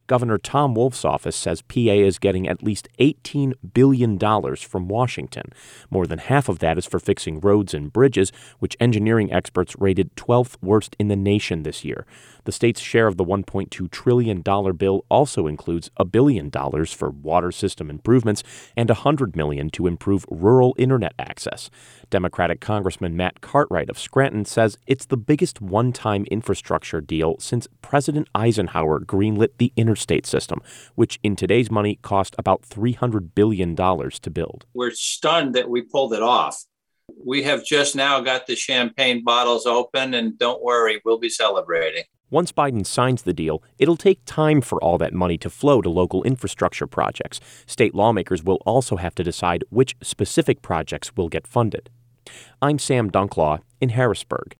Governor Tom Wolf's office says PA is getting at least $18 billion from Washington. More than half of that is for fixing roads and bridges, which engineering experts rated 12th worst in the nation this year. The state's share of the $1.2 trillion bill also includes $1 billion for water system improvements and $100 million to improve rural internet access. Democratic Congressman Matt Cartwright of Scranton says it's the biggest one-time infrastructure deal since President Eisenhower greenlit the interstate system, which in today's money cost about $300 billion to build. We're stunned that we pulled it off. We have just now got the champagne bottles open, and don't worry, we'll be celebrating. Once Biden signs the deal, it'll take time for all that money to flow to local infrastructure projects. State lawmakers will also have to decide which specific projects will get funded. I'm Sam Dunklaw in Harrisburg.